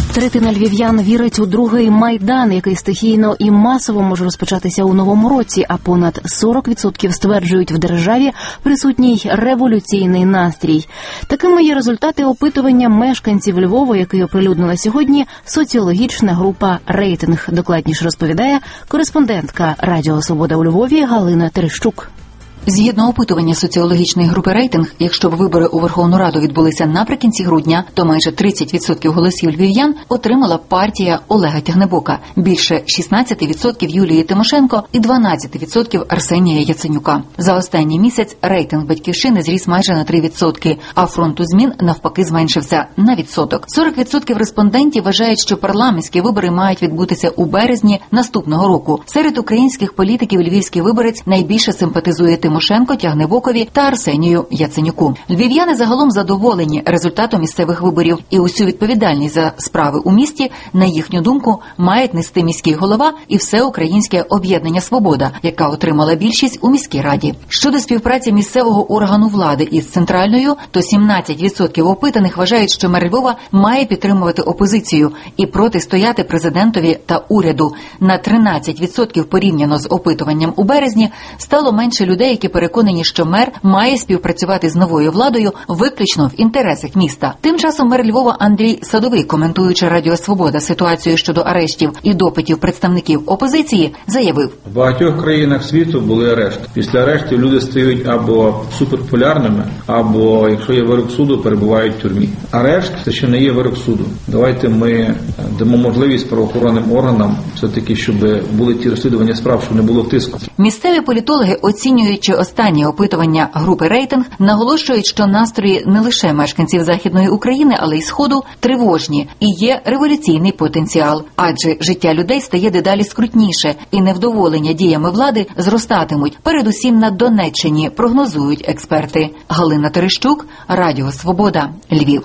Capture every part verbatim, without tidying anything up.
Третина львів'ян вірить у другий Майдан, який стихійно і масово може розпочатися у новому році, а понад сорок відсотків стверджують, в державі присутній революційний настрій. Такими є результати опитування мешканців Львова, який оприлюднила сьогодні соціологічна група «Рейтинг». Докладніше розповідає кореспондентка Радіо Свобода у Львові Галина Терещук. Згідно опитування соціологічної групи «Рейтинг», якщо б вибори у Верховну Раду відбулися наприкінці грудня, то майже тридцять відсотків голосів львів'ян отримала партія Олега Тягнебока, більше шістнадцять відсотків Юлії Тимошенко і дванадцять відсотків Арсенія Яценюка. За останній місяць рейтинг «Батьківщини» зріс майже на три відсотки, а «Фронту змін» навпаки зменшився на відсоток. сорок відсотків респондентів вважають, що парламентські вибори мають відбутися у березні наступного року. Серед українських політиків львівський виборець найбільше симпатизує Тимошенко, Тягнебокові та Арсенію Яценюку. Львів'яни загалом задоволені результатом місцевих виборів, і усю відповідальність за справи у місті, на їхню думку, мають нести міський голова і Всеукраїнське об'єднання «Свобода», яка отримала більшість у міській раді. Щодо співпраці місцевого органу влади із центральною, то сімнадцять відсотків опитаних вважають, що мер Львова має підтримувати опозицію і протистояти президентові та уряду. На тринадцять відсотків порівняно з опитуванням у березні стало менше людей, які переконані, що мер має співпрацювати з новою владою виключно в інтересах міста. Тим часом мер Львова Андрій Садовий, коментуючи Радіо Свобода ситуацію щодо арештів і допитів представників опозиції, заявив: В багатьох країнах світу були арешти. Після арештів люди стають або суперпопулярними, або, якщо є вирок суду, перебувають в тюрмі. Арешт – це ще не є вирок суду. Давайте ми дамо можливість правоохоронним органам все-таки, щоб були ті розслідування справ, щоб не було тиску. Місцеві політологи, оцінюючи останні опитування групи «Рейтинг», наголошують, що настрої не лише мешканців Західної України, але й Сходу тривожні і є революційний потенціал. Адже життя людей стає дедалі скрутніше і невдоволення діями влади зростатимуть. Передусім на Донеччині, прогнозують експерти. Галина Терещук, Радіо Свобода, Львів.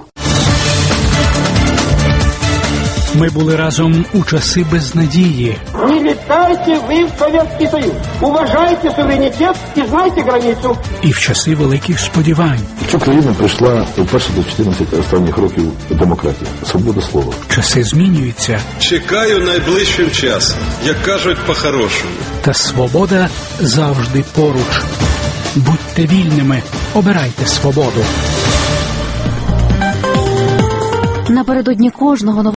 Ми були разом у часи безнадії. Не літайте ви в Совєтський Союз. Уважайте суверенітет і знайте границю. І в часи великих сподівань. Цю країну прийшла вперше до чотирнадцяти останніх років демократія, свобода слова. Часи змінюються. Чекаю найближчим часом, як кажуть по-хорошому. Та свобода завжди поруч. Будьте вільними, обирайте свободу. Напередодні кожного